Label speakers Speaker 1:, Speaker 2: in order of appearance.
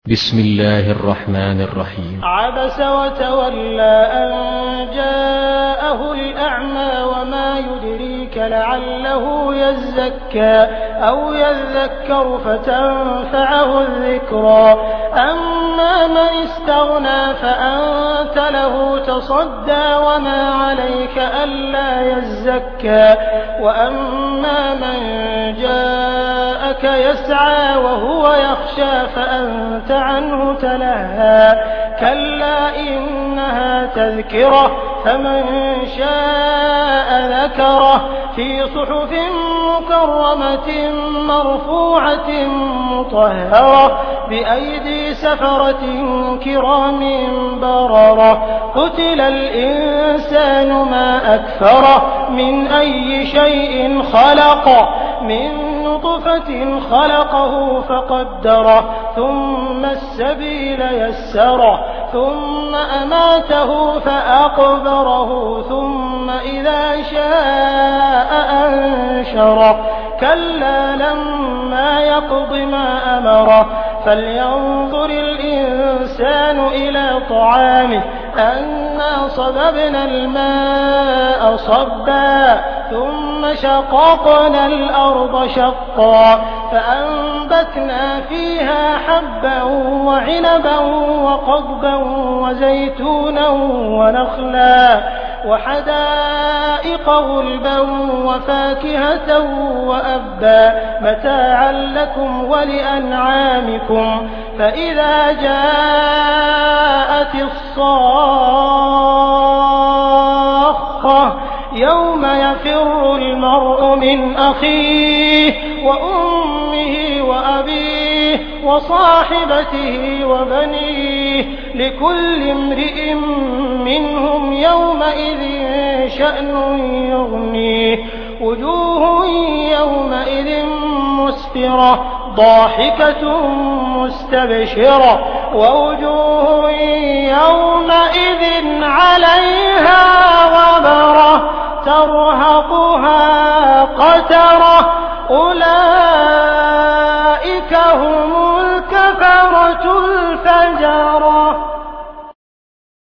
Speaker 1: بسم الله الرحمن الرحيم.
Speaker 2: عبس وتولى أن جاءه الأعمى وما يدريك لعله يزكى أو يذكر فتنفعه الذكرى. أما من استغنى فأنت له تصدى وما عليك ألا يزكى. وأما من جاءك يسعى وهو يخشى فأنت عنه تلهى. كلا إنها تذكرة فمن شاء ذكره في صحف مكرمة مرفوعة مطهرة بأيدي سفرة كرام بررة. قتل الإنسان ما أكفره من أي شيء خلقه من نطفة خلقه فقدره ثم السبيل يسره ثم أماته فأقبره ثم إذا شاء أنشره. كلا لما يقض ما أمره فلينظر الإنسان إلى طعامه أنا صببنا الماء صبا ثم شققنا الأرض شقا فأنبتنا فيها حبا وعنبا وقضبا وزيتونا ونخلا وحدائق غلبا وفاكهة وأبا متاعا لكم ولأنعامكم. فإذا جاءت الصاخة يوم يفر المرء من أخيه وأمه وأبيه وصاحبته وبنيه لكل امرئ منهم يومئذ شأن يغنيه. وجوه يومئذ مسفرة ضاحكة مستبشرة ووجوه يومئذ عليها غبرة ترهقها قترة. أولئك